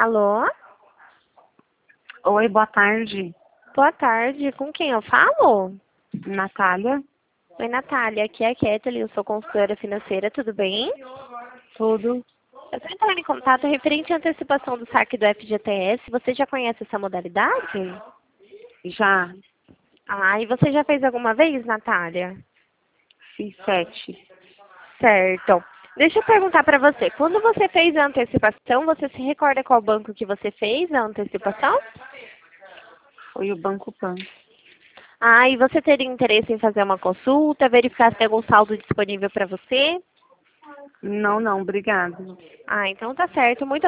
Alô? Oi, boa tarde. Boa tarde. Com quem eu falo? Natália? Oi, Natália. Aqui é a Kathleen, eu sou consultora financeira, tudo bem? Tudo? Eu estou entrando em contato referente à antecipação do saque do FGTS. Você já conhece essa modalidade? Já Ah, e você já fez alguma vez, Natália? fiz 7. Certo. Deixa eu perguntar para você. Quando você fez a antecipação, você se recorda qual banco que você fez a antecipação? Foi o Banco Pan. Ah, e você teria interesse em fazer uma consulta, verificar se tem algum saldo disponível para você? Não, obrigado. Ah, então tá certo. Muito